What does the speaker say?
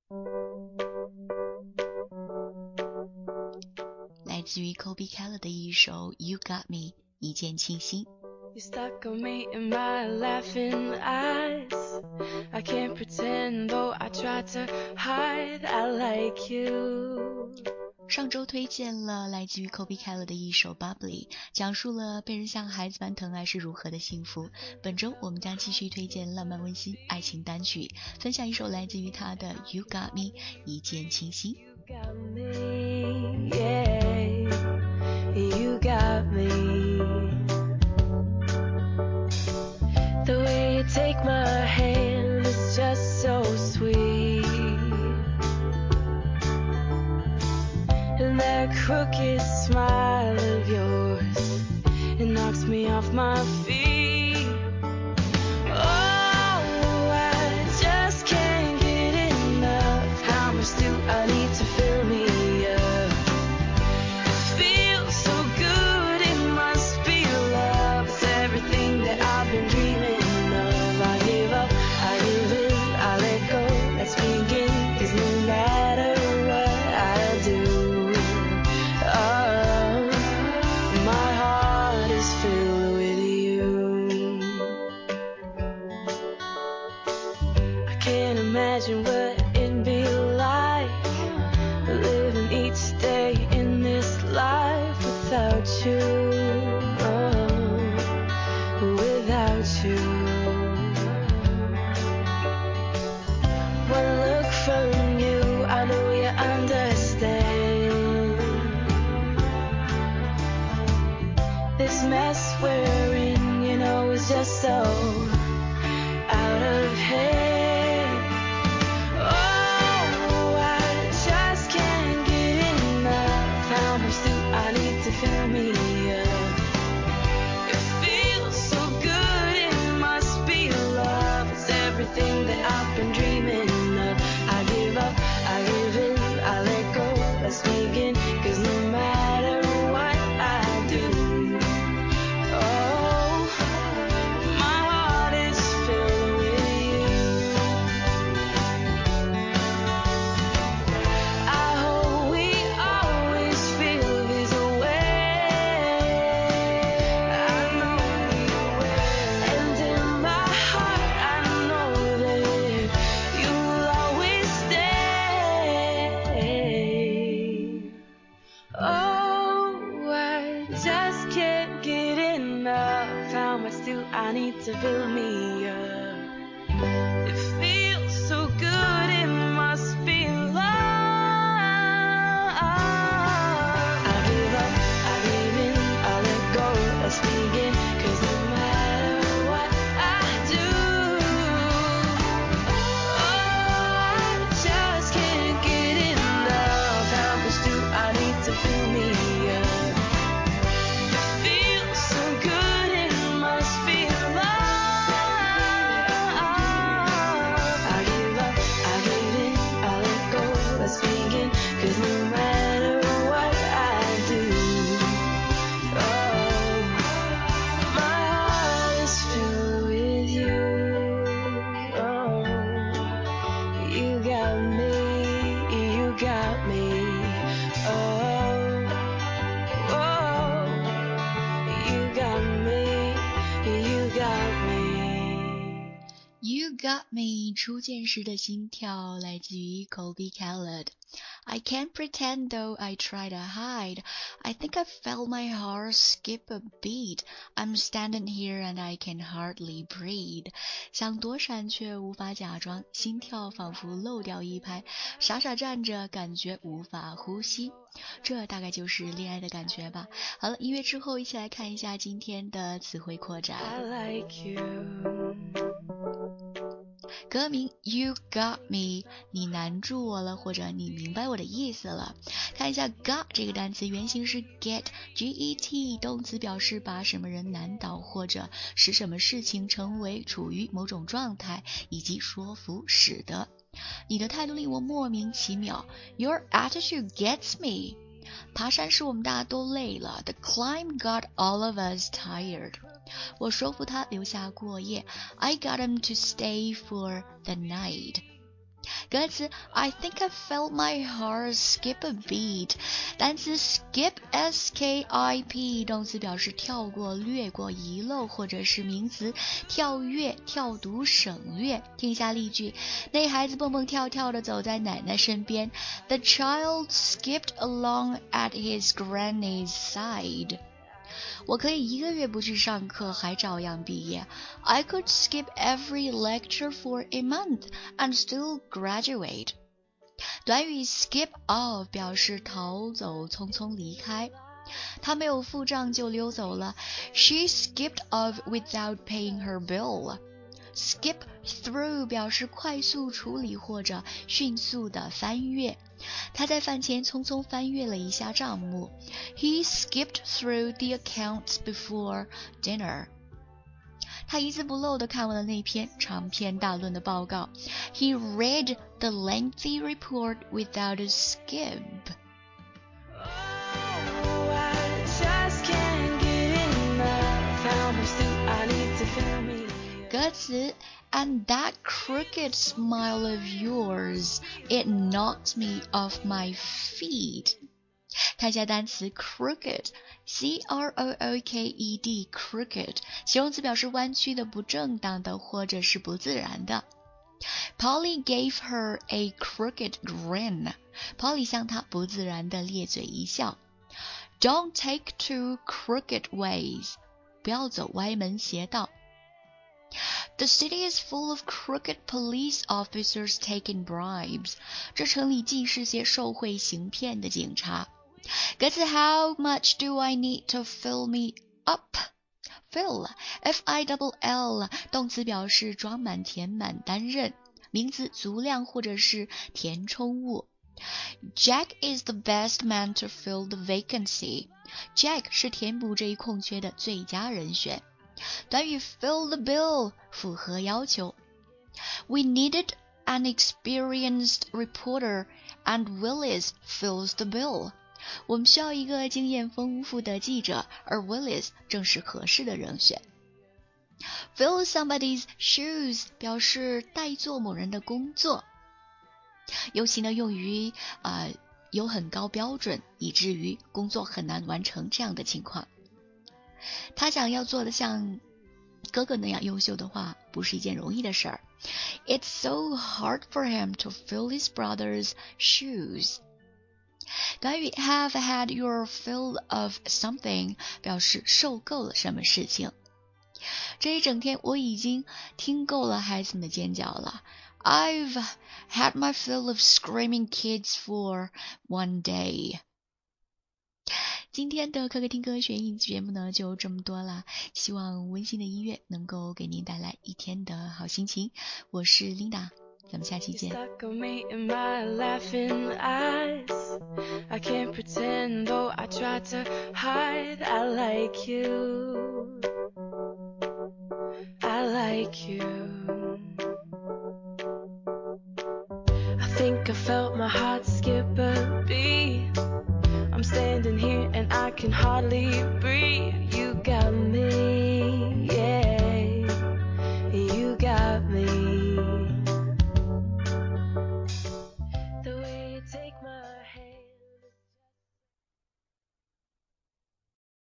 来自于 Kobe Keller 的一首 You Got Me 一见倾心。 You stuck on me in my laughing eyes. I can't pretend though I try to hide. I like you. 上周推荐了来自于 Kobe Keller 的一首 Bubbly， 讲述了被人像孩子般疼爱是如何的幸福。本周我们将继续推荐浪漫温馨爱情单曲，分享一首来自于他的 You Got Me 一见倾心。 You got me, yeah. You got me. The way you take my hand is just so sweet. And that crooked smile of yours, it knocks me off my feet. Oh, I just can't get enough. How much do I need to fill me up? It feels so good, it must be love. It's everything that I've been dreaming of. I give up, I give in, I let go. Let's begin, 'cause no matter what I do, my heart is filled with you. I can't imagine what it'd be like living each day in this life without you, without you. One look from you, I know you understand. This mess we're in, you know, is just so out of hand. Oh, I just can't get enough. How much do I need to fill me up? It feels so good, it must be love. It's everything that I've been dreaming of. I give up, I give in, I let go. Let's begin, 'cause no matter what I do, oh, my heart is filled with you. I hope we always feel this way. I know we will. And in my heart I know that you'll always stay. Oh, I just can't get enough. How much do I need to fill me up? It feels so good, it must be love. I give up, I give in, I let go. Let's begin, 'cause no matter what I do, oh, I just can't get enough. How much do I need to fill me up? It feels so good, it must be love. I give up, I give in, I let go. Let's begin, 'cause no matter what I do, oh, my heart is filled with you. Oh, you got me, you got me. Oh, oh, you got me, you got me. You Got Me 初见时的心跳来自于 Kobe Keller。 I can't pretend though I try to hide. I think I felt my heart skip a beat. I'm standing here and I can hardly breathe. 想躲闪却无法假装，心跳仿佛漏掉一拍，傻傻站着感觉无法呼吸。这大概就是恋爱的感觉吧。好了，音乐之后一起来看一下今天的词汇扩展。 I like you. 歌名 You Got Me， 你难住我了，或者你明白我的意思了。看一下 got 这个单词原型是 get G-E-T， 动词表示把什么人难倒或者使什么事情成为处于某种状态，以及说服使得。你的态度令我莫名其妙， Your attitude gets me。爬山使我们大家都累了， The climb got all of us tired。 我说服他留下过夜， I got him to stay for the night。 歌词 I think I felt my heart skip a beat。 单词 skip S-K-I-P 动词表示跳过、略过、遗漏，或者是名词跳跃、跳读、省略。听一下例句，那孩子蹦蹦跳跳地走在奶奶身边。 The child skipped along at his granny's side。我可以1个月不去上课还照样毕业。 I could skip every lecture for a month and still graduate。 短语 skip off 表示逃走、匆匆离开。他没有付账就溜走了。 She skipped off without paying her bill。 Skip through 表示快速处理或者迅速的翻阅。他在饭前匆匆翻阅了一下账目。 He skipped through the accounts before dinner。 他一字不漏地看完了那篇长篇大论的报告。 He read the lengthy report without a skip。 Oh, I just can't get enough. How much do I need to fill me? 歌词 And that crooked smile of yours, it knocked me off my feet。 看一下单词 crooked C-R-O-O-K-E-D crooked 形容词表示弯曲的、不正当的或者是不自然的。 Polly gave her a crooked grin。 Polly 向她不自然的咧嘴一笑。 Don't take two crooked ways。 不要走歪门邪道。The city is full of crooked police officers taking bribes。 这城里尽是些受贿行骗的警察。歌词 How much do I need to fill me up？ Fill F-I-L-L 动词表示装满、填满、担任，名词足量或者是填充物。 Jack is the best man to fill the vacancy。 Jack 是填补这一空缺的最佳人选。短语 fill the bill 符合要求。 We needed an experienced reporter and Willis fills the bill。 我们需要一个经验丰富的记者，而 Willis 正是合适的人选。 Fill somebody's shoes 表示代做某人的工作，尤其呢用于有很高标准，以至于工作很难完成这样的情况。他想要做的像哥哥那样优秀的话，不是一件容易的事儿。 It's so hard for him to fill his brother's shoes。 短语 have had your fill of something 表示受够了什么事情。这一整天我已经听够了孩子们的尖叫了。 I've had my fill of screaming kids for one day。今天的可可听歌学英语节目呢就这么多啦，希望温馨的音乐能够给您带来一天的好心情。我是 Linda， 咱们下期见。 Stuck on me in my laughing eyes. I can't pretend though I try to hide. I like you. I like you. I think I felt my heart skip a beat. I'm standing here and I can hardly